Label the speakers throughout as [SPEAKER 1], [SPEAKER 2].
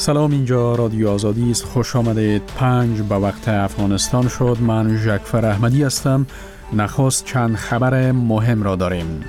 [SPEAKER 1] سلام، اینجا رادیو آزادی است. خوش آمدید. 5 به وقت افغانستان شد. من ژکفر احمدی هستم. نخست چند خبر مهم را داریم.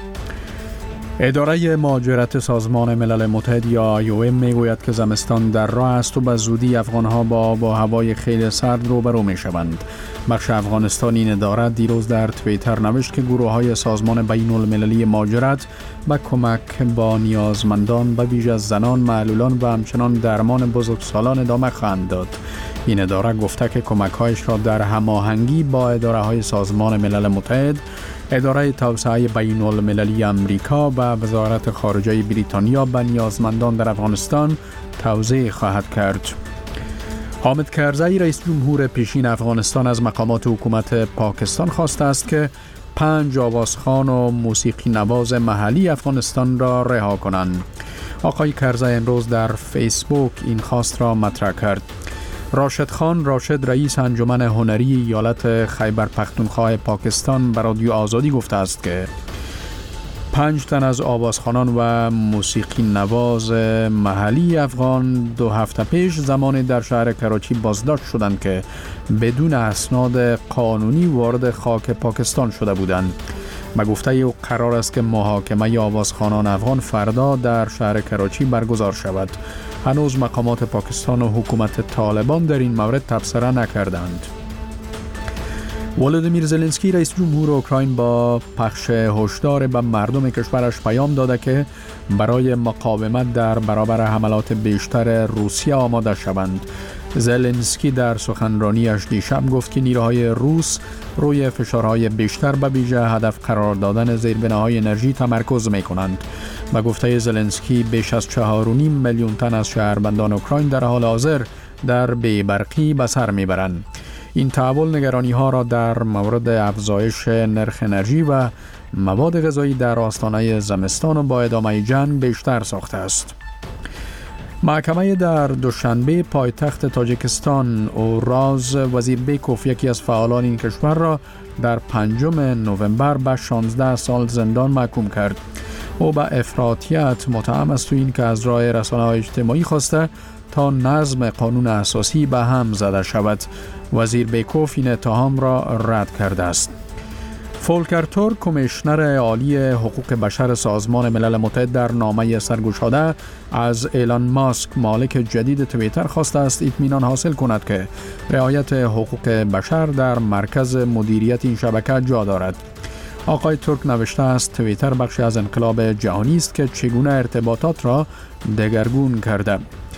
[SPEAKER 1] اداره مهاجرت سازمان ملل متحد یا IOM میگوید که زمستان در راه است و به زودی افغانها با هوای خیلی سرد روبرو می شوند. بخش افغانستانی این اداره دیروز در توییتر نوشت که گروه‌های سازمان بین المللی مهاجرت به کمک با نیازمندان به ویژه زنان، معلولان و همچنان درمان بزرگسالان ادامه خواهند داد. این اداره گفته که کمک‌هایش را در هماهنگی با اداره‌های سازمان ملل متحد، اداره توسعه بین المللی امریکا و وزارت خارجه بریتانیا به نیازمندان در افغانستان توزیع خواهد کرد. حامد کرزی رئیس جمهور پیشین افغانستان از مقامات حکومت پاکستان خواسته است که 5 آوازخوان و موسیقی نواز محلی افغانستان را رها کنند. آقای کرزی امروز در فیسبوک این خواست را مطرح کرد. راشد خان راشد رئیس انجمن هنری ایالت خیبر پختونخوا پاکستان به رادیو آزادی گفته است که 5 تن از آوازخوانان و موسیقی نواز محلی افغان 2 هفته پیش زمانی در شهر کراچی بازداشت شدند که بدون اسناد قانونی وارد خاک پاکستان شده بودند. به گفته او قرار است که محاکمه آوازخوانان افغان فردا در شهر کراچی برگزار شود. هنوز مقامات پاکستان و حکومت طالبان در این مورد تبصره نکردند. ولودیمیر زلنسکی رئیس جمهور اوکراین با پخش هشدار به مردم کشورش پیام داده که برای مقاومت در برابر حملات بیشتر روسیه آماده شوند. زلنسکی در سخنرانیش دیشب گفت که نیروهای روس روی فشارهای بیشتر به ویژه هدف قرار دادن زیربناهای انرژی تمرکز می‌کنند. به گفته زلنسکی بیش از 4.5 میلیون تن از شهروندان اوکراین در حال حاضر در بی‌برقی به سر میبرند. این تحول نگرانی‌ها را در مورد افزایش نرخ انرژی و مواد غذایی در آستانه زمستان و با ادامه جنگ بیشتر ساخته است. محکمه در دوشنبه پایتخت تاجیکستان اوراز وزیربیکوف یکی از فعالان این کشور را در 5 نوامبر به 16 سال زندان محکوم کرد. او به افراطیت متهم است و این که از راه رسانه‌های اجتماعی خواسته تا نظم قانون اساسی به هم زده شود. وزیربیکوف این اتهام را رد کرده است. فولکر تورک کمیشنر عالی حقوق بشر سازمان ملل متحد در نامه سرگشاده از ایلان ماسک مالک جدید توییتر خواسته است اطمینان حاصل کند که رعایت حقوق بشر در مرکز مدیریت این شبکه جا دارد. آقای تورک نوشته است توییتر بخشی از انقلاب جهانی است که چگونه ارتباطات را دگرگون کرده.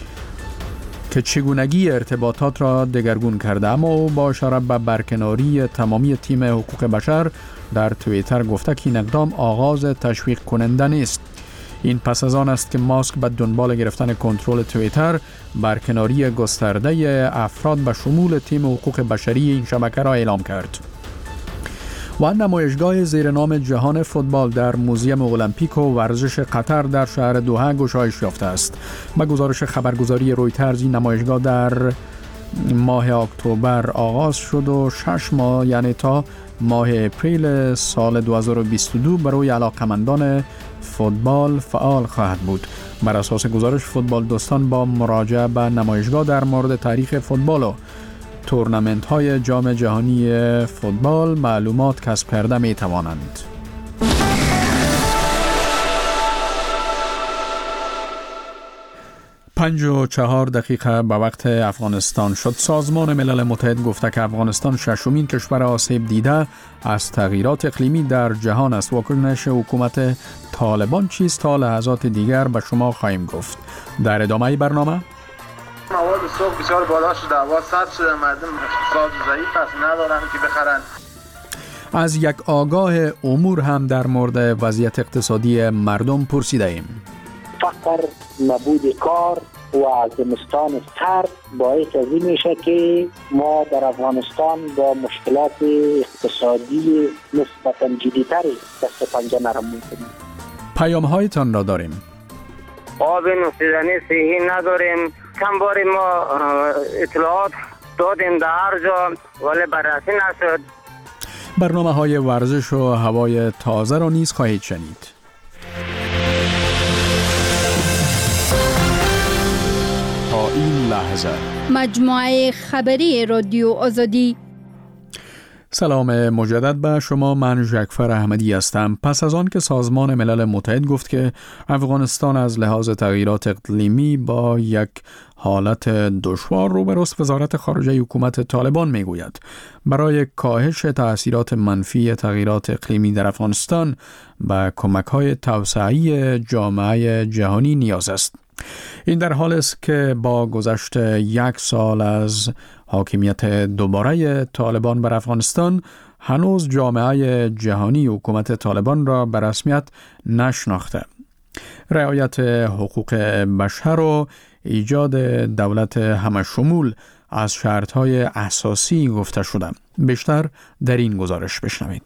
[SPEAKER 1] اما او با اشاره به برکناری تمامی تیم حقوق بشر در توییتر گفته که این اقدام آغاز تشویق کننده نیست. این پس از آن است که ماسک به دنبال گرفتن کنترل توییتر برکناری گسترده افراد به شمول تیم حقوق بشری این شبکه را اعلام کرد. و نمایشگاه زیر نام جهان فوتبال در موزیم المپیک و ورزش قطر در شهر دوحه گشایش یافته است. به گزارش خبرگزاری رویترز این نمایشگاه در ماه اکتبر آغاز شد و 6 ماه یعنی تا ماه اپریل سال 2022 برای علاقمندان فوتبال فعال خواهد بود. بر اساس گزارش فوتبال دوستان با مراجعه به نمایشگاه در مورد تاریخ فوتبال و تورنمنت های جام جهانی فوتبال معلومات کسب کرده می توانند. پنج و 4 دقیقه به وقت افغانستان شد. سازمان ملل متحد گفته که افغانستان 6مین کشور آسیب دیده از تغییرات اقلیمی در جهان است. واکنش حکومت طالبان چیست؟ تا لحظات دیگر به شما خواهیم گفت. در ادامه برنامه
[SPEAKER 2] مواد سوخت بسیار بالا شده، هوا سرد شده، مردم اقتصاد ضعیف است، ندارن که بخرن.
[SPEAKER 1] از یک آگاه امور هم در مورد وضعیت اقتصادی مردم پرسیده ایم.
[SPEAKER 3] فقر، نبود کار و زمستان سرد باعث از این میشه که ما در افغانستان با مشکلات اقتصادی نسبتاً جدی‌تری دست پنجه نرم می‌کنیم.
[SPEAKER 1] پیام هایتان را داریم.
[SPEAKER 4] آب نوشیدنی صحی نداریم. چند باری ما اطلاعات دادیم در هر جا ولی بررسی نشد.
[SPEAKER 1] برنامه های ورزش و هوای تازه را نیز خواهید شنید. تا این لحظه.
[SPEAKER 5] مجموعه خبری رادیو آزادی.
[SPEAKER 1] سلام مجدد به شما. من جعفر احمدی هستم. پس از آن که سازمان ملل متحد گفت که افغانستان از لحاظ تغییرات اقلیمی با یک حالت دشوار روبروست، وزارت خارجه حکومت طالبان میگوید برای کاهش تأثیرات منفی تغییرات اقلیمی در افغانستان به کمک‌های توسعه‌ای جامعه جهانی نیاز است. این در حالی است که با گذشت یک سال از حاکمیت دوباره طالبان بر افغانستان هنوز جامعه جهانی حکومت طالبان را به رسمیت نشناخته. رعایت حقوق بشر و ایجاد دولت همشمول از شرط‌های اساسی گفته شده. بیشتر در این گزارش بشنوید.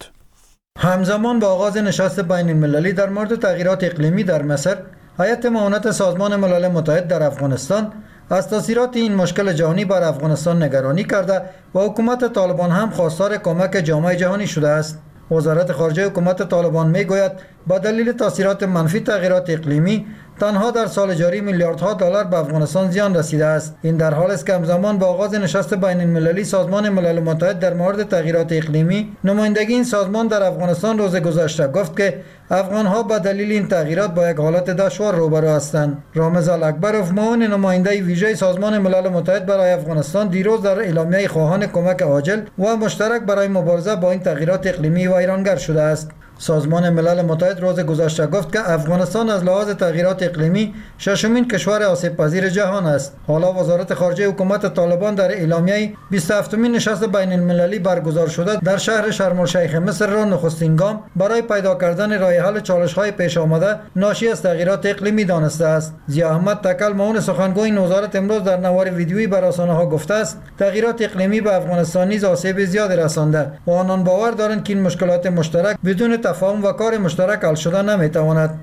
[SPEAKER 6] همزمان با آغاز نشست بین المللی در مورد تغییرات اقلیمی در مصر، هیئت معاونت سازمان ملل متحد در افغانستان از تاثیرات این مشکل جهانی بر افغانستان نگرانی کرده و حکومت طالبان هم خواستار کمک جامعه جهانی شده است. وزارت خارجه حکومت طالبان میگوید با دلیل تاثیرات منفی تغییرات اقلیمی تنها در سال جاری میلیاردها دلار به افغانستان زیان رسیده است. این در حالی است که همزمان با آغاز نشست بین المللی سازمان ملل متحد در مورد تغییرات اقلیمی، نمایندگی این سازمان در افغانستان روز گذشته گفت که افغانها به دلیل این تغییرات با یک حالت دشوار روبرو هستند. رامز الاکبروف، معاون نماینده ویژه سازمان ملل متحد برای افغانستان، دیروز در اعلامیه خواهان کمک عاجل و مشترک برای مبارزه با این تغییرات اقلیمی ویرانگر شده است. سازمان ملل متحد روز گذشته گفت که افغانستان از لحاظ تغییرات اقلیمی ششمین کشور آسیب پذیر جهان است. حالا وزارت خارجه حکومت طالبان در اعلامیه 27مین نشست بین المللی برگزار شده در شهر شرم الشیخ مصر را نخستین گام برای پیدا کردن راه حل چالش‌های پیش آمده ناشی از تغییرات اقلیمی دانسته است. ضیا احمد تکل، معاون سخنگوی این وزارت، امروز در نوار ویدیویی بر رسانه‌ها گفته است تغییرات اقلیمی به افغانستان نیز آسیب زیاد رسانده و آنان باور دارند که این مشکلات مشترک بدون تفاهم و کار مشترک حل شده نمیتواند.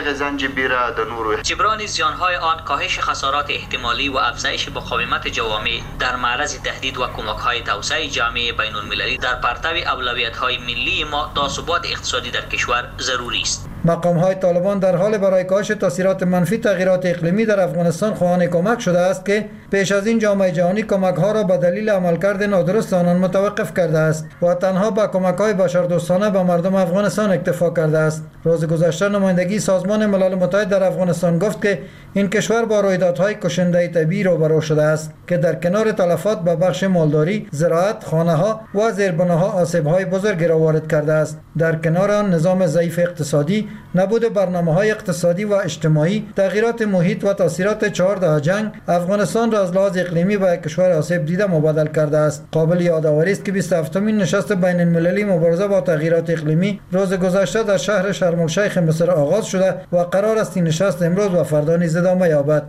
[SPEAKER 7] جبران زیانهای آن، کاهش خسارات احتمالی و افزایش مقاومت جوامع در معرض تهدید و کمک‌های توسعه جامعه بین المللی در پرتو اولویت‌های ملی ما تا ثبات اقتصادی در کشور ضروری است.
[SPEAKER 6] مقام‌های طالبان در حال برای کاهش تاثیرات منفی تغییرات اقلیمی در افغانستان خواهان کمک شده است که پیش از این جامعه جهانی کمک‌ها را به دلیل عملکرد نادرست آنان متوقف کرده است و تنها با کمک‌های بشردوستانه به مردم افغانستان اکتفا کرده است. روز گذشته نمایندگی سازمان ملل متحد در افغانستان گفت که این کشور با رویدادهای کشنده طبیعی روبرو شده است که در کنار تلفات به بخش مالداری، زراعت، خانه‌ها و زیربناها آسیب‌های بزرگی را وارد کرده است. در کنار آن نظام ضعیف اقتصادی، نبود برنامه‌های اقتصادی و اجتماعی، تغییرات محیط و تاثیرات 4 دهه جنگ افغانستان را از لحاظ اقلیمی به کشور آسیب دیده مبادل کرده است. قابل یادآوری است که 27مین نشست بین المللی مبارزه با تغییرات اقلیمی روز گذشته در شهر شرم الشیخ مصر آغاز شده و قرار است این نشست امروز و فردا نیز ادامه یابد.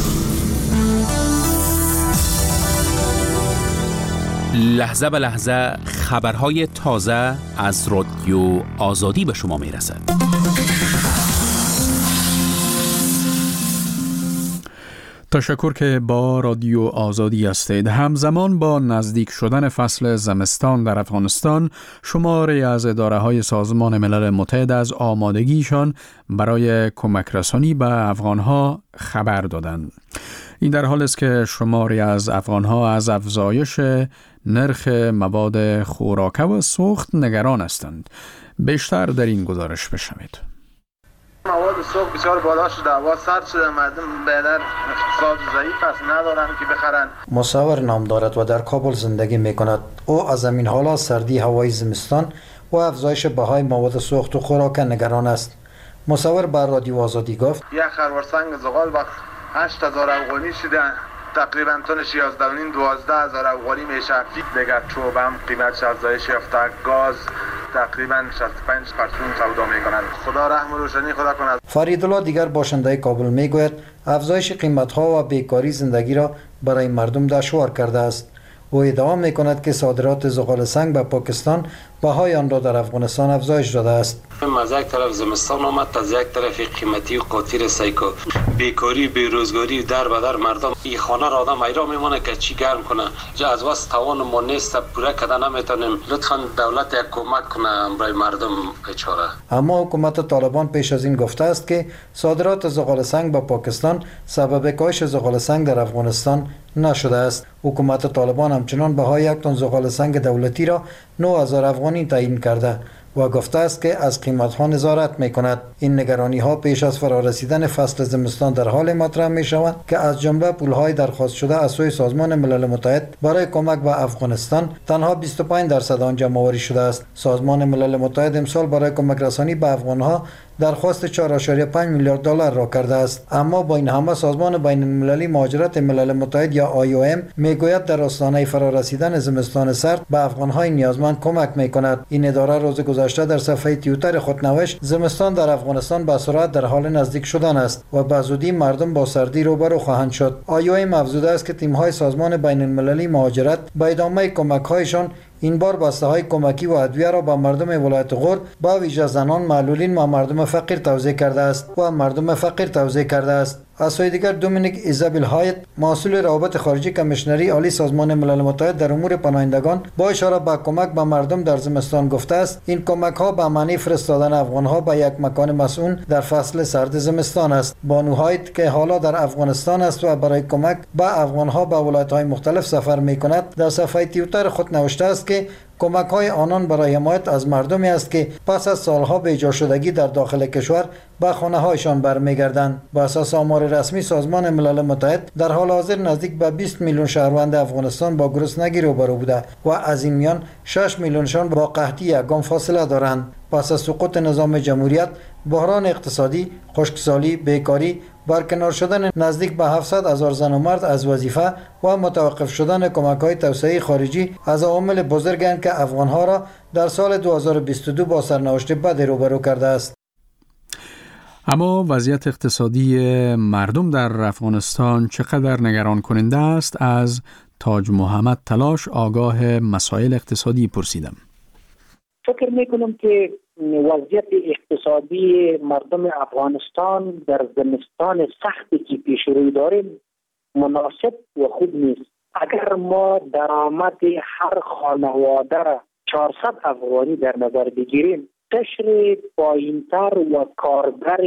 [SPEAKER 8] لحظه به لحظه خبرهای تازه از رادیو آزادی به شما میرسد.
[SPEAKER 1] تشکر که با رادیو آزادی هستید. همزمان با نزدیک شدن فصل زمستان در افغانستان، شماری از اداره‌های سازمان ملل متحد از آمادگیشان برای کمک رسانی به افغانها خبر دادند. این در حالی است که شماری از افغانها از افزایش نرخ مواد خوراکه و سوخت نگران هستند. بیشتر در این گزارش بشنوید.
[SPEAKER 2] مواد سوخت بسیار بالا شده، هوا سرد شده، مردم بیشتر اقتصاد ضعیف است، ندارن که بخرن.
[SPEAKER 6] مصور نام دارد و در کابل زندگی میکند. او از همین حالا سردی هوای زمستان و افزایش بهای مواد سوخت و خوراک نگران است. مصور بر رادیو آزادی گفت
[SPEAKER 2] یک خروارسنگ زغال وقت 8000 افغانی شده، تقریبا تونش 11,000-12,000 افغانی میشه. دیگه چوب هم قیمتش افزایش یافته، گاز تقریبا 65% سودا میکنند. خدا رحم و روشنی خدا کند.
[SPEAKER 6] فریدالله دیگر باشنده کابل میگوید افزایش قیمت‌ها و بیکاری زندگی را برای مردم دشوار کرده است. او ادعا می‌کند که صادرات زغال سنگ به پاکستان بهای آن را در افغانستان افزایش داده است.
[SPEAKER 9] از یک طرف زمستان آمد، از یک طرف قیمتی و قاطیر سایکو، بیکاری، بیروزگاری در بدر مردم این خانه را آدم ایران میمونه که چی گرم کنه. جا از واسه توان ما نیست، پوره کردن نمیتونیم. لطفاً دولت یک کمک کنه برای مردم بیچاره.
[SPEAKER 6] اما حکومت طالبان پیش از این گفته است که صادرات زغال سنگ به پاکستان سبب کاهش زغال سنگ در افغانستان نشده است. حکومت طالبان همچنان بهای یک تن زغال سنگ دولتی را 9000 افغانی تعیین کرده و گفته است که از قیمت‌ها نظارت می‌کند. این نگرانی‌ها پیش از فرارسیدن فصل زمستان در حال مطرح می‌شوند که از جمله پول‌های درخواست شده از سوی سازمان ملل متحد برای کمک به افغانستان تنها 25% آن جمع‌آوری شده است. سازمان ملل متحد امسال برای کمک رسانی به افغان‌ها درخواست 4.5 میلیارد دلار را کرده است. اما با این همه سازمان بین المللی مهاجرت ملل متحد یا IOM میگوید در آستانه فرارسیدن زمستان سرد به افغان‌های نیازمند کمک می‌کند. این اداره روز گذشته در صفحه توییتر خود نوشت زمستان در افغانستان به سرعت در حال نزدیک شدن است و به زودی مردم با سردی روبرو خواهند شد. IOM افزوده است که تیم‌های سازمان بین المللی مهاجرت به ادامه کمک‌هایشان این بار بسته‌های کمکی و ادویه را به مردم ولایت غور با ویژه زنان، معلولین و مردم فقیر توزیع کرده است. از سوی دیگر دومینیک ایزابل هایت مسئول روابط خارجی کمیشنری عالی سازمان ملل متحد در امور پناهندگان با اشاره به کمک به مردم در زمستان گفته است این کمک ها به معنی فرستادن افغان ها به یک مکان مسئول در فصل سرد زمستان است. بانو هایت که حالا در افغانستان است و برای کمک به افغان ها به ولایت های مختلف سفر می کند در صفحه توییتر خود نوشته است که کمک های آنان برای حمایت از مردمی است که پس از سالها به جا شدگی در داخل کشور به خانه هایشان برمیگردند. بر اساس آمار رسمی سازمان ملل متحد در حال حاضر نزدیک به 20 میلیون شهروند افغانستان با گرسنگی روبرو بوده و از این میان 6 میلیونشان با قحطی یکم فاصله دارند. پس از سقوط نظام جمهوریت، بحران اقتصادی، خشکسالی، بیکاری، برکنار شدن نزدیک به 700,000 زن و مرد از وظیفه و متوقف شدن کمک‌های توسعه خارجی از عوامل بزرگند که افغان‌ها را در سال 2022 با سرنوشت بد روبرو کرده است.
[SPEAKER 1] اما وضعیت اقتصادی مردم در افغانستان چقدر نگران کننده است؟ از تاج محمد تلاش آگاه مسائل اقتصادی پرسیدم.
[SPEAKER 3] فکر میکنم که وضعیت اقتصادی مردم افغانستان در زمستان سختی که پیش روی داریم مناسب و خوب نیست. اگر ما درآمد هر خانواده را 400 افغانی در نظر بگیریم، قشر پایینتر و کارگر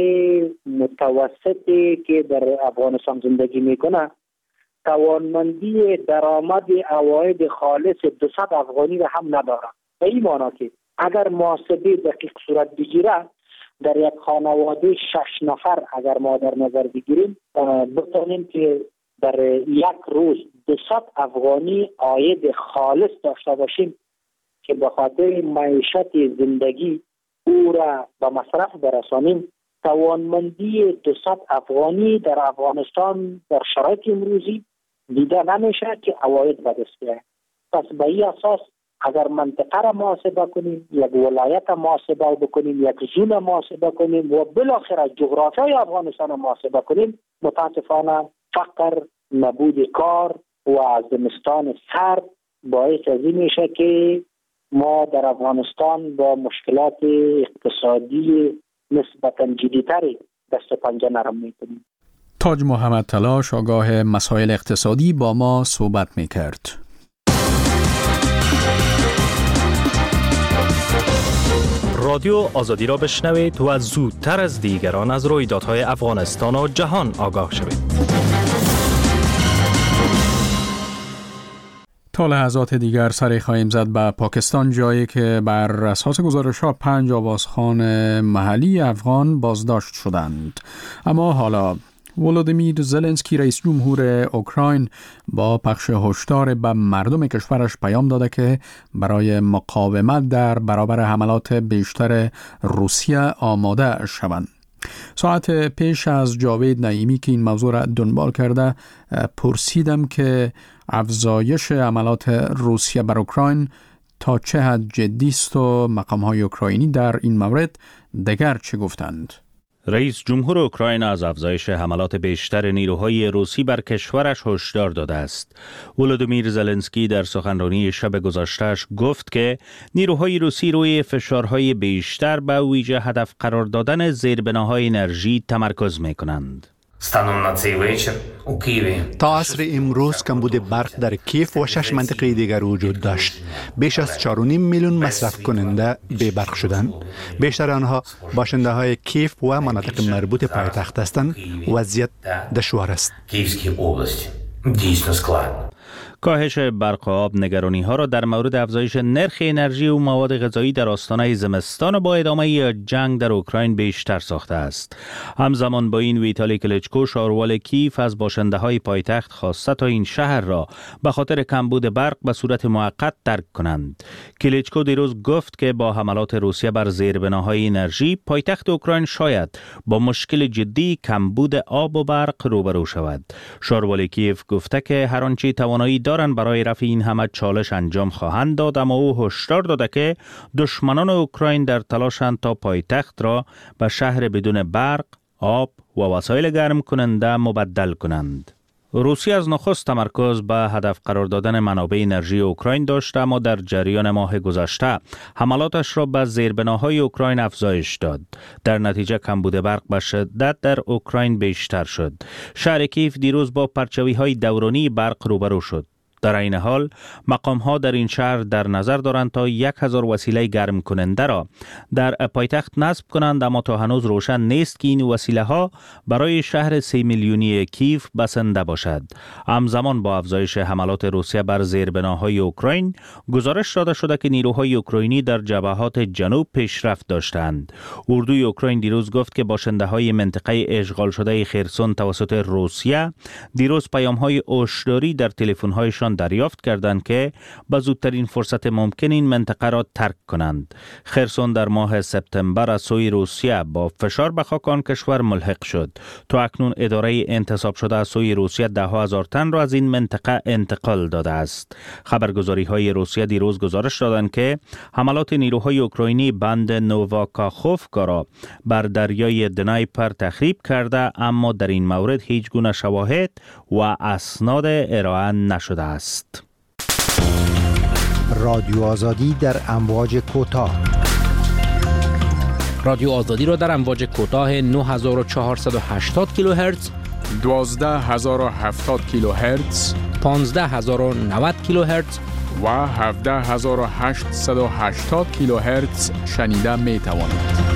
[SPEAKER 3] متوسطی که در افغانستان زندگی میکنه توانمندی درآمد عواید خالص 200 افغانی را هم نداره. به این معنی که اگر محاسبه دقیق صورت بگیره در یک خانواده 6 نفر اگر ما در نظر بگیریم بتونیم که در یک روز 200 افغانی عاید خالص داشته باشیم که به خاطر معیشت زندگی او را به مصرف برسانیم. توانمندی 200 افغانی در افغانستان در شرایط امروزی دیده نمیشه که عواید به دست بیاید. پس به این اساس اگر منطقه را محاسبه کنیم، یک ولایت محاسبه بکنیم، یک زون محاسبه کنیم و بالاخره جغرافیای افغانستان را محاسبه کنیم، متاسفانه فقر، نبود کار و زمستان سرد باعث از این میشه که ما در افغانستان با مشکلات اقتصادی نسبتاً جدی‌تری دست و پنجه نرم میکنیم.
[SPEAKER 1] تاج محمد تلاش آگاه مسائل اقتصادی با ما صحبت میکرد.
[SPEAKER 10] رادیو آزادی را بشنوید و زودتر از دیگران از رویدادهای افغانستان و جهان آگاه شوید.
[SPEAKER 1] تا لحظات دیگر سری خواهیم زد به پاکستان، جایی که بر اساس گزارش‌ها 5 آوازخوان محلی افغان بازداشت شدند. اما حالا ولودیمیر زلنسکی رئیس جمهور اوکراین با پخش هشدار به مردم کشورش پیام داده که برای مقاومت در برابر حملات بیشتر روسیه آماده شوند. ساعت پیش از جاوید نعیمی که این موضوع را دنبال کرده پرسیدم که افزایش حملات روسیه بر اوکراین تا چه حد جدی است و مقام‌های اوکراینی در این مورد دیگر چه گفتند.
[SPEAKER 10] رئیس جمهور اوکراین از افزایش حملات بیشتر نیروهای روسی بر کشورش هشدار داده است. ولودیمیر زلنسکی در سخنرانی شب گذشته‌اش گفت که نیروهای روسی روی فشارهای بیشتر به ویژه هدف قرار دادن زیربناهای انرژی تمرکز می‌کنند.
[SPEAKER 11] تا عصر امروز کمبود برق در کیف و 6 منطقه دیگر وجود داشت. بیش از 4.5 میلیون مصرف کننده بی برق شدند. بیشتر آنها باشنده های کیف و مناطق مربوط پایتخت هستند. وضعیت دشوار است.
[SPEAKER 10] کاهش برق و آب نگرانی ها را در مورد افزایش نرخ انرژی و مواد غذایی در آستانه زمستان و با ادامه جنگ در اوکراین بیشتر ساخته است. همزمان با این ویتالی کلیچکو شاروال کیف از باشنده های پایتخت خواسته تا این شهر را به خاطر کمبود برق به صورت موقت ترک کنند. کلیچکو دیروز گفت که با حملات روسیه بر زیربناهای انرژی پایتخت اوکراین شاید با مشکل جدی کمبود آب و برق روبرو شود. شاروال کیف گفته که هر آنچه توانایی دارند برای رفع این همه چالش انجام خواهند داد، اما او هشدار داده که دشمنان اوکراین در تلاشند تا پایتخت را به شهر بدون برق، آب و وسایل گرم کننده مبدل کنند. روسیه از نخست تمرکز به هدف قرار دادن منابع انرژی اوکراین داشت، اما در جریان ماه گذشته حملاتش را به زیربناهای اوکراین افزایش داد. در نتیجه کمبود برق به شدت در اوکراین بیشتر شد. شهر کیف دیروز با پرچاوی‌های دورانی برق روبرو شد. در این حال مقام ها در این شهر در نظر دارند تا 1000 وسیله گرم کننده را در پایتخت نصب کنند، اما تا هنوز روشن نیست که این وسیله ها برای شهر 3 میلیونی کیف بسنده باشد. همزمان با افزایش حملات روسیه بر زیربناهای اوکراین، گزارش داده شده که نیروهای اوکراینی در جبهات جنوب پیشرفت داشتند. اردوی اوکراین دیروز گفت که باشنده های منطقه اشغال شده خرسون توسط روسیه دیروز پیام های هشداری در تلفن هایشان دریافت کردند که به زودترین فرصت ممکن این منطقه را ترک کنند. خرسون در ماه سپتامبر از سوی روسیه با فشار به خاک آن کشور ملحق شد. تا اکنون اداره انتصاب شده از سوی روسیه 10,000 تن را از این منطقه انتقال داده است. خبرگزاری های روسیه دیروز گزارش دادند که حملات نیروهای اوکراینی بند نوواکاخوفکا را بر دریای دنایپر تخریب کرده، اما در این مورد هیچ گونه شواهد و اسناد ارائه نشده است.
[SPEAKER 12] رادیو آزادی در امواج کوتاه.
[SPEAKER 8] رادیو آزادی را در امواج کوتاه 9480 کیلوهرتز،
[SPEAKER 1] 12070 کیلوهرتز،
[SPEAKER 8] 15090 کیلوهرتز
[SPEAKER 1] و 17880 کیلوهرتز شنیده می توانید.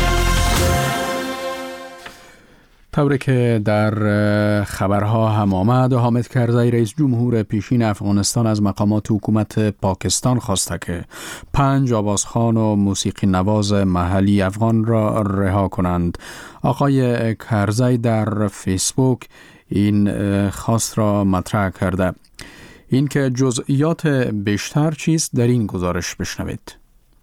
[SPEAKER 1] طوری که در خبرها هم آمد، حامد کرزی رئیس جمهور پیشین افغانستان از مقامات حکومت پاکستان خواسته که 5 آوازخوان و موسیقی نواز محلی افغان را رها کنند. آقای کرزی در فیسبوک این خواست را مطرح کرده. این که جزئیات بیشتر چیست در این گزارش بشنوید.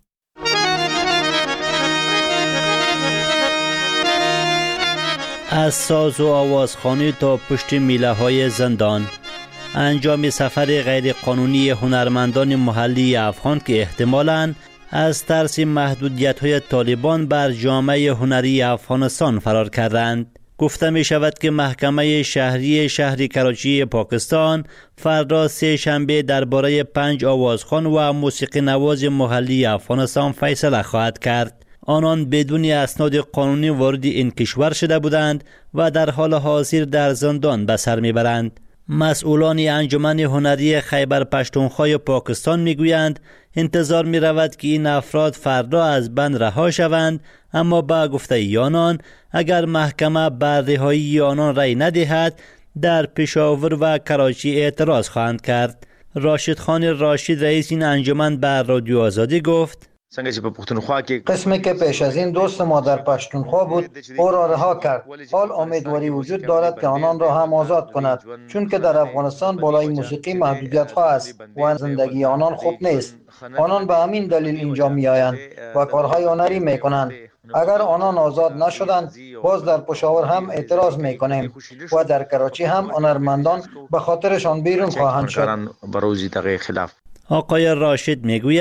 [SPEAKER 13] از ساز و آوازخوانی تا پشت میله های زندان، انجام سفر غیرقانونی هنرمندان محلی افغان که احتمالاً از ترس محدودیت های طالبان بر جامعه هنری افغانستان فرار کردند. گفته می شود که محکمه شهری شهر کراچی پاکستان فردا سه شنبه درباره 5 آوازخوان و موسیقی نواز محلی افغانستان فیصله خواهد کرد. آنان بدون اسناد قانونی وارد این کشور شده بودند و در حال حاضر در زندان به سر میبرند. مسئولان انجمن هنری خیبر پشتونخوا پاکستان میگویند انتظار می رود که این افراد فردا از بند رها شوند، اما با گفته آنان اگر محکمه بر رهایی آنان رأی ندهد در پشاور و کراچی اعتراض خواهند کرد. راشد خان راشد رئیس این انجمن بر رادیو آزادی گفت
[SPEAKER 6] قسمی که پیش از این دوست ما در پشتونخوا بود او را رها کرد. حال امیدواری وجود دارد که آنان را هم آزاد کند، چون که در افغانستان بالای موسیقی محدودیت ها است و زندگی آنان خوب نیست. آنان به همین دلیل اینجا می آیند و کارهای هنری می کنند. اگر آنان آزاد نشدند باز در پشاور هم اعتراض می کنیم و در کراچی هم هنرمندان به خاطرشان بیرون خواهند شد.
[SPEAKER 13] آقای راشد میگوید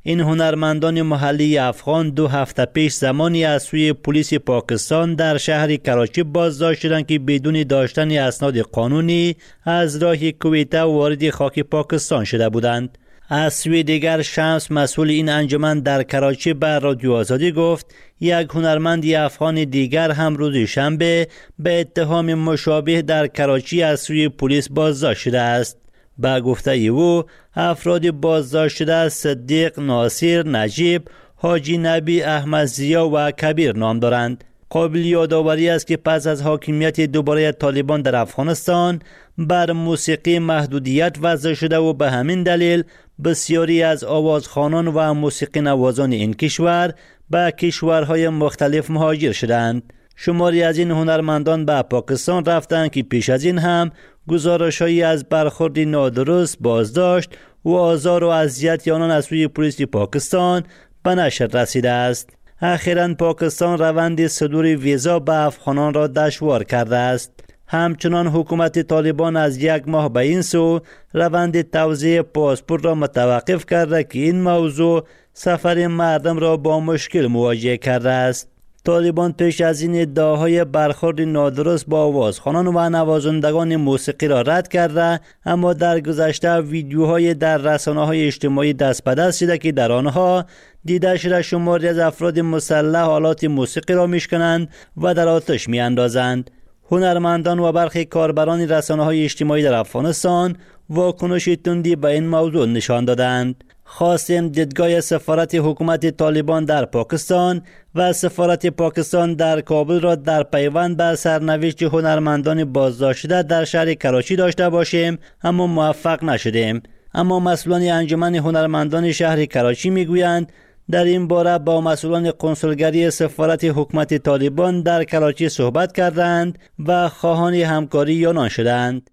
[SPEAKER 13] این هنرمندان محلی افغان 2 هفته پیش زمانی از سوی پلیس پاکستان در شهر کراچی بازداشت شدند که بدون داشتن اسناد قانونی از راه کویته وارد خاک پاکستان شده بودند. از سوی دیگر شمس مسئول این انجمن در کراچی به رادیو آزادی گفت یک هنرمند افغان دیگر هم روز شنبه به اتهام مشابه در کراچی از سوی پلیس بازداشت شده است. با گفته او افراد بازداشت شده صدیق، ناصر، نجیب، حاجی نبی، احمد زیا و کبیر نام دارند. قابل یادآوری است که پس از حاکمیت دوباره طالبان در افغانستان بر موسیقی محدودیت وضع شده و به همین دلیل بسیاری از آوازخوانان و موسیقی نوازان این کشور به کشورهای مختلف مهاجر شدند. شماری از این هنرمندان به پاکستان رفتند که پیش از این هم گزارش‌هایی از برخورد نادرست، بازداشت و آزار و اذیت آنان از سوی پلیس پاکستان به نشر رسیده است. اخیراً پاکستان روند صدور ویزا به افغانان را دشوار کرده است. همچنان حکومت طالبان از 1 ماه به این سو روند توزیع پاسپورت را متوقف کرده که این موضوع سفر مردم را با مشکل مواجه کرده است. طالبان پیش از این ادعاهای برخورد نادرست با آوازخوانان و نوازندگان موسیقی را رد کرده، اما در گذشته ویدیوهای در رسانه‌های اجتماعی دست به دست شده که در آنها دیده شده شماری از افراد مسلح آلات موسیقی را میشکنند و در آتش میاندازند. هنرمندان و برخی کاربران رسانه‌های اجتماعی در افغانستان واکنش تندی به این موضوع نشان دادند. خواستیم دیدگاه سفارت حکومت طالبان در پاکستان و سفارت پاکستان در کابل را در پیوند به سرنوشت هنرمندان بازداشت شده در شهر کراچی داشته باشیم، اما موفق نشدیم. اما مسئولان انجمن هنرمندان شهر کراچی میگویند در این باره با مسئولان کنسولگری سفارت حکومت طالبان در کراچی صحبت کردند و خواهان همکاری آنان شدند.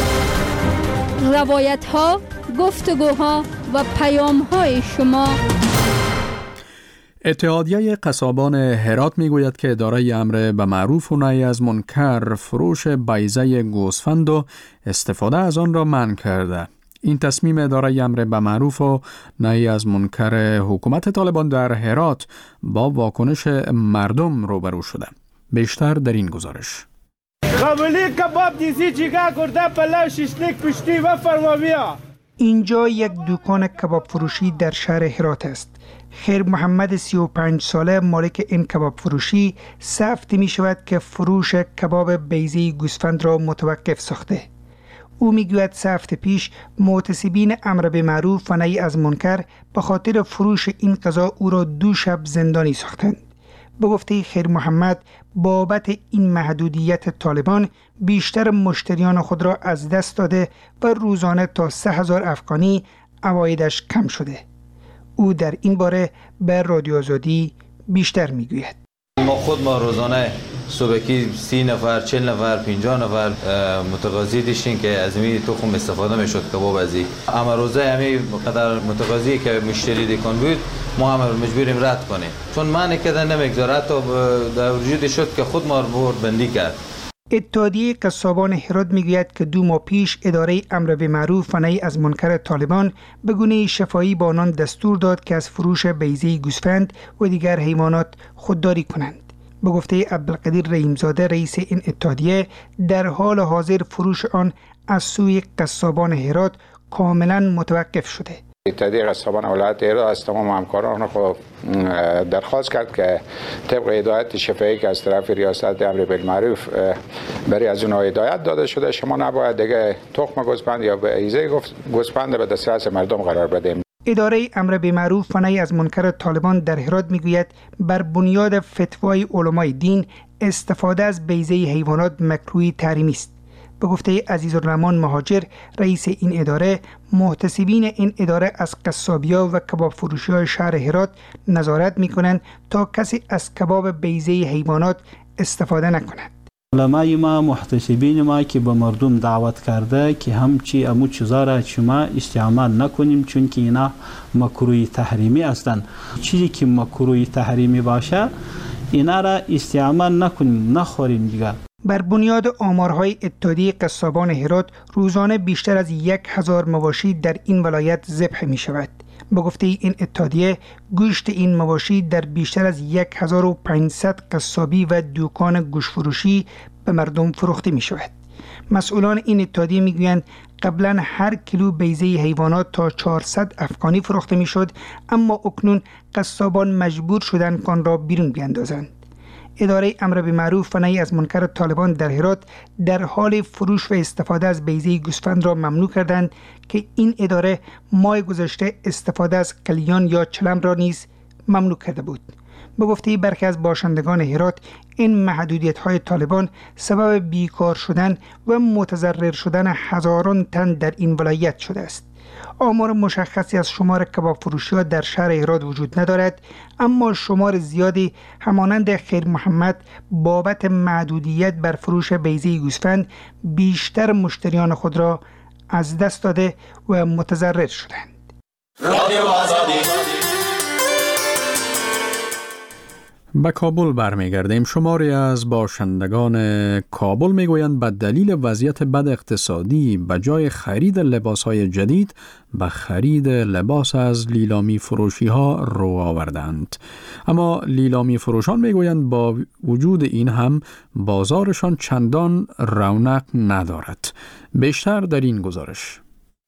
[SPEAKER 5] روایت ها، گفتگوها و پیام های شما.
[SPEAKER 1] اتحادیه قصابان هرات میگوید که اداره امر به معروف و نهی از منکر فروش بیضه گوسفند و استفاده از آن را منع کرده. این تصمیم اداره امر به معروف و نهی از منکر حکومت طالبان در هرات با واکنش مردم روبرو شده. بیشتر در این گزارش.
[SPEAKER 14] قبولی کباب دیزی جیگه کرده پلاو شیشلیک پشتی و فرماویا.
[SPEAKER 15] اینجا یک دکان کباب فروشی در شهر هرات است. خیر محمد 35 ساله مالک این کباب فروشی سفت می شود که فروش کباب بیضه گوسفند را متوقف ساخته. او میگوید سه هفته پیش محتسبین امر به معروف و نهی از منکر به خاطر فروش این غذا او را 2 شب زندانی ساختند. به گفته خیر محمد بابت این محدودیت طالبان بیشتر مشتریان خود را از دست داده و روزانه تا 3000 افغانی عوایدش کم شده. او در این باره به رادیو آزادی بیشتر میگوید.
[SPEAKER 16] ما روزانه صبحی 30 نفر 40 نفر 50 نفر متقاضی داشتیم که از این تخم استفاده میشد کباب ازی. اما روزه همین قدر متقاضی که مشتری دکان بود ما هم مجبوریم رد کنیم، چون معنی کردن نمیگذاره. تا در وجود شد که خود ما رو بندی کرد.
[SPEAKER 15] اتحادیه قصابان هرات میگوید که 2 ماه پیش اداره امر به معروف و نهی از منکر طالبان به گونه شفاهی با آنان دستور داد که از فروش بیضه گوسفند و دیگر حیوانات خودداری کنند. به گفته عبدالقدیر رحیمزاده رئیس این اتحادیه، در حال حاضر فروش آن از سوی قصابان هرات کاملا متوقف شده.
[SPEAKER 17] اتحادیه قصابان ولایت هرات از تمام همکاران خود درخواست کرد که طبق هدایت شفاهی که از طرف ریاست امر بالمعروف برای از اونها هدایت داده شده، شما نباید دیگه تخم گوسفند یا بیضه گوسفند به دسترس مردم قرار بدیم.
[SPEAKER 15] اداره امر به معروف و نهی از منکر طالبان در هرات میگوید بر بنیاد فتوای علمای دین استفاده از بیضه حیوانات مکروه تحریمی است. به گفته عزیزالرحمن مهاجر رئیس این اداره، محتسبین این اداره از قصابیا و کباب فروشی‌های شهر هرات نظارت میکنند تا کسی از کباب بیضه حیوانات استفاده نکند.
[SPEAKER 18] علمای ما، محتسبین ما که به مردم دعوت کرده که همچی امو چیزا را شما استعمال نکنیم، چون که اینا مکروه تحریمی هستند. چیزی که مکروه تحریمی باشه اینا را استعمال نکنیم، نخوریم دیگه.
[SPEAKER 15] بر بنیاد آمارهای اتحادیه قصابان هرات روزانه بیشتر از 1000 مواشی در این ولایت ذبح می شود. به گفته این اتحادیه گوشت این مواشی در بیشتر از 1500 قصابی و دکان گوشت فروشی به مردم فروخته می شود. مسئولان این اتحادیه می گویند قبلا هر کیلو بیضه حیوانات تا 400 افغانی فروخته می شد، اما اکنون قصابان مجبور شدند آن را بیرون بیندازند. اداره امر بالمعروف و نهی از منکر طالبان در هرات در حال فروش و استفاده از بیضه گوسفند را ممنوع کردند که این اداره ماه گذشته استفاده از کلیان یا چلم را نیز ممنوع کرده بود. به گفته برخی از باشندگان هرات، این محدودیت‌های طالبان سبب بیکار شدن و متضرر شدن هزاران تن در این ولایت شده است. آمار مشخصی از شمار کباب فروشی‌ها در شهر هرات وجود ندارد، اما شمار زیادی همانند خیر محمد بابت محدودیت بر فروش بیضه گوسفند بیشتر مشتریان خود را از دست داده و متضرر شدند.
[SPEAKER 1] به کابل برمیگردیم. شماری از باشندگان کابل میگویند به دلیل وضعیت بد اقتصادی به جای خرید لباسهای جدید به خرید لباس از لیلامی فروشی ها رو آوردند. اما لیلامی فروشان میگویند با وجود این هم بازارشان چندان رونق ندارد. بیشتر در این گزارش.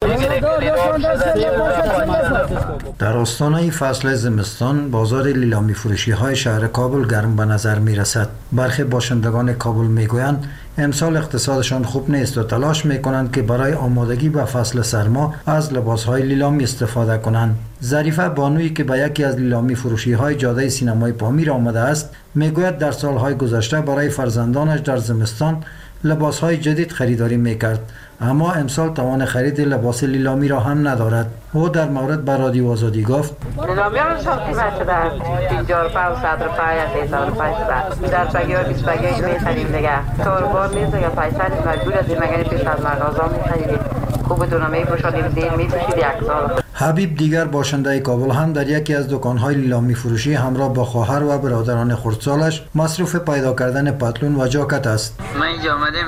[SPEAKER 6] در آستانه فصل زمستان بازار لیلامی فروشی های شهر کابل گرم به نظر می رسد. برخی باشندگان کابل می گویند امسال اقتصادشان خوب نیست و تلاش می کنند که برای آمادگی به فصل سرما از لباس های لیلامی استفاده کنند. ظریفه بانویی که به یکی از لیلامی فروشی های جاده سینمای پامیر آمده است می گوید در سالهای گذشته برای فرزندانش در زمستان لباس های جدید خریداری می کرد، اما امسال توان خرید لباس لیلامی را هم ندارد. او در مورد به رادیو آزادی گفت
[SPEAKER 19] لیلامی هم شما قیمت شده 50 روپیه و 100 روپیه 300 روپیه شده. در پگی و 20 پگی میخریم دیگه. طالبان نیست دیگه، پیسه نیست، مجبور هستیم مگه پیش از مغازه میخریم. خوب دونه میپوشانیم، دین میپوشید 1 سال.
[SPEAKER 6] حبیب دیگر باشنده کابل هم در یکی از دکان‌های لیلامی فروشی همراه با خواهر و برادران خردسالش مصروف پیدا کردن پتلون و جاکت است.
[SPEAKER 20] ما اینجا آمدیم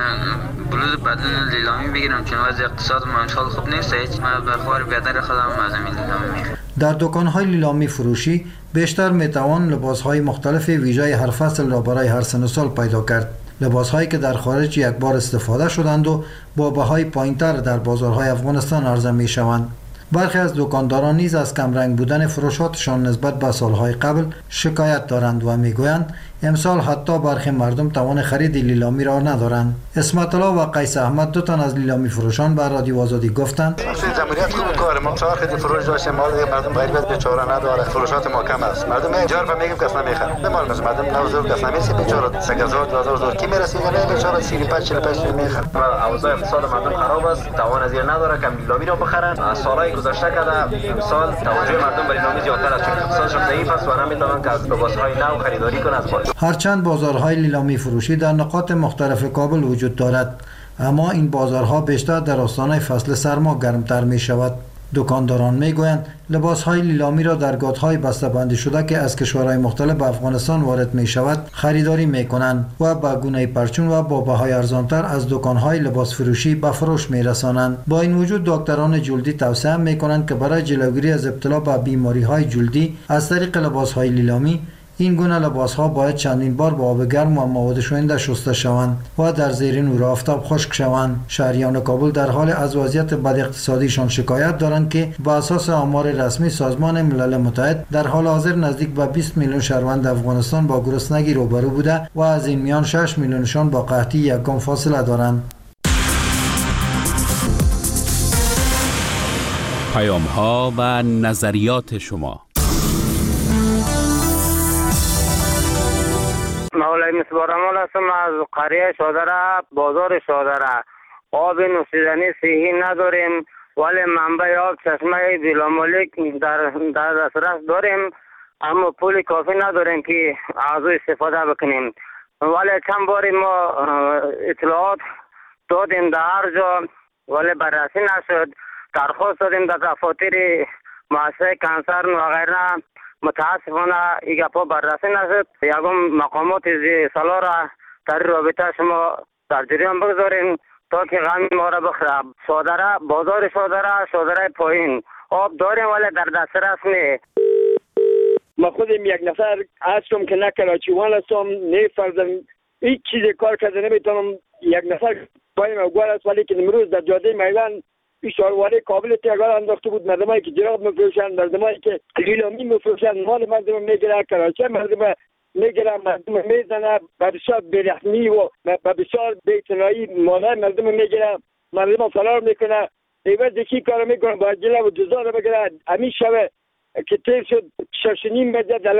[SPEAKER 20] بلوز پتلون لیلامی بگیرم چون وضع اقتصاد ما امسال خوب نیست. ما به خواهر برادر خودم از این لیلامی میخرم. در دکان‌های لیلامی فروشی بیشتر میتوان لباس‌های مختلف ویژه هر فصل را برای هر سن و سال پیدا کرد. لباس‌هایی که در خارج یک بار استفاده شدند و با بهای پایین‌تر در بازارهای افغانستان عرضه می‌شوند. برخی از دکانداران نیز از کمرنگ بودن فروشاتشان نسبت به سالهای قبل شکایت دارند و میگویند امسال حتی برخی مردم توان خرید لیلامی را ندارند. اسمت الله و قیس احمد دو تن از لیلامی فروشان به رادیو آزادی گفتند
[SPEAKER 21] جمهوریت خوب کار ما چهار خرید فروش داشتیم، مال مردم غیر بیچاره نداره، فروشات ما کم است. مردم اینجا رو میگیم کس نمیخره. به مال مردم 9000 کس نمیسی بیچاره 3000 2000 کی میرسه نه بیچاره 35 45 میخره. اوضاع اقتصاد مردم خراب است، توان از این نداره که لیلامی را بخرن. از سالهای گذشته کرده امسال توجه مردم به لیلامی زیادتر است چون اقتصادشون ضعیف است و نمیتونن که از لباسهای نو خریداری کنند.
[SPEAKER 6] هرچند بازارهای لیلامی فروشی در نقاط مختلف کابل وجود دارد، اما این بازارها بیشتر در آستانه فصل سرما گرمتر می شود. دکانداران می گویند لباسهای لیلامی را در گاتهای بسته‌بندی شده که از کشورهای مختلف به افغانستان وارد می شود خریداری می کنند و با گونه پرچون و با بهای ارزانتر از دکانهای لباس فروشی به فروش می رسانند. با این وجود دکتران جلدی توصیه می کنند که برای جلوگیری از ابتلا به بیماری های جلدی از طریق لباسهای لیلامی این گونه لباس‌ها باید چندین بار با آب گرم و مواد شوینده شسته شوند و در زیر نور آفتاب خشک شوند. شهریان کابل در حال از وضعیت بد اقتصادیشان شکایت دارند که با اساس آمار رسمی سازمان ملل متحد در حال حاضر نزدیک به 20 میلیون شهروند افغانستان با گرسنگی روبرو بوده و از این میان 6 میلیونشان با قحطی یکم فاصله دارند.
[SPEAKER 8] پیام‌ها و نظریات شما.
[SPEAKER 4] مولای مصباح رحمان هستم از قریه شادره، بازار شادره. آب نوشیدنی صحی نداریم ولی منبع آب چشمه بلامالک در دسترس داریم، اما پول کافی نداریم که از او استفاده بکنیم. ولی چند باری ما اطلاعات دادیم در هر جا ولی بررسی نشد. درخواست دادیم در دفاتر مؤسسه کنسر و غیره، متاسفانه این گپا بررسی نشد. یکم مقامات سالا را در رابطه شما در جریان بگذارین تا که غم ما را بخوره. شادره، بازار شادره پایین آب داریم ولی در دسترس نیست.
[SPEAKER 7] ما خودم یک نفر هستم که نه کراچیوان هستم، نه فرزم هیچ چیز کار کرده نمیتونم. یک نفر پایم اوگوار است ولی که امروز در جاده میوان اشارواره کابل تیگار انداخته بود. مردمایی که جراب میفروشن، مردمایی که لیلامی میفروشن، مال مردم میگیره، کراچی مردم میگیره، مردم میزنه، بسیار بیرحمی و بسیار بی‌اعتنایی مال مردم میگیره، مردم فرار میکنه. ایوز یکی کار میکنه با جلو و جزا رو بگیره. همین شبه که تیر شد 6:30 بجه